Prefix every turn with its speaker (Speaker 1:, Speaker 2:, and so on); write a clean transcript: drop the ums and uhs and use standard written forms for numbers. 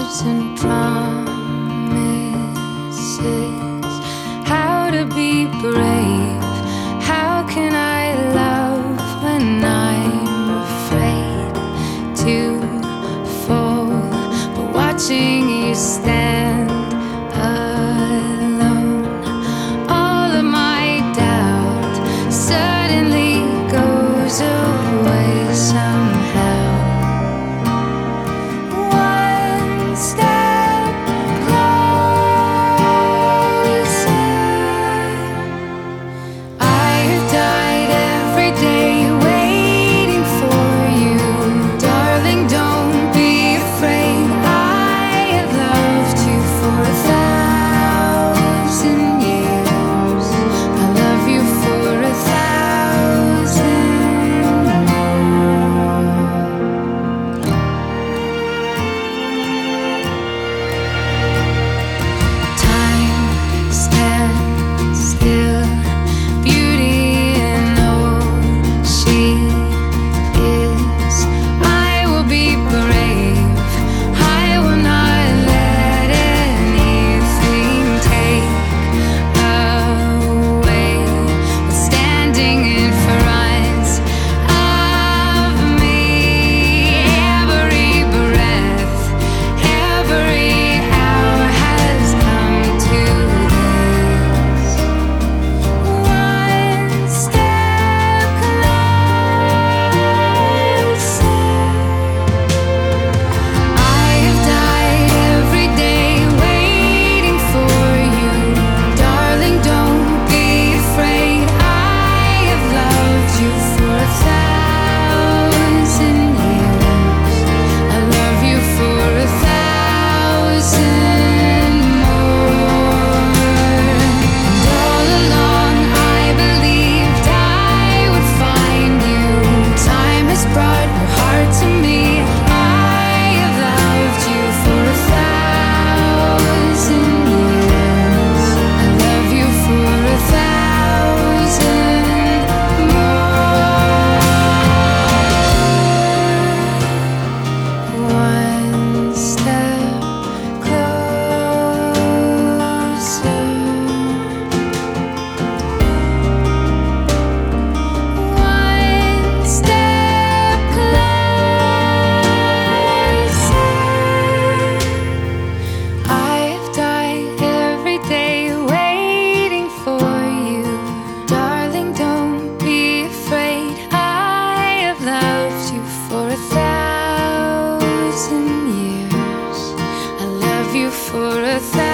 Speaker 1: thousand promises. How to be brave? How can I love when I'm afraid to fall? But watching you stand alone, all of my doubt suddenly goes away somehow. One step closer. I have died every day waiting for you. Darling, don't be afraid. I have loved you for 1,000 years. I love you for 1,000 more. Time stands still, beauty in all she is. I will be brave. I will not let anything take away what's standing in front of me. Every breath, every hour has come to this. One step closer. I have died every day waiting for you. Darling, don't be afraid. I have loved you for 1,000 years. I love you for 1,000 more. And all along I believed I would find you. Time has brought your heart to me. I have loved you for 1,000 years. I love you for 1,000 more. One step closer. One step closer. I have died every day waiting for you. Darling, don't be afraid. I have loved you for 1,000 years. I love you for 1,000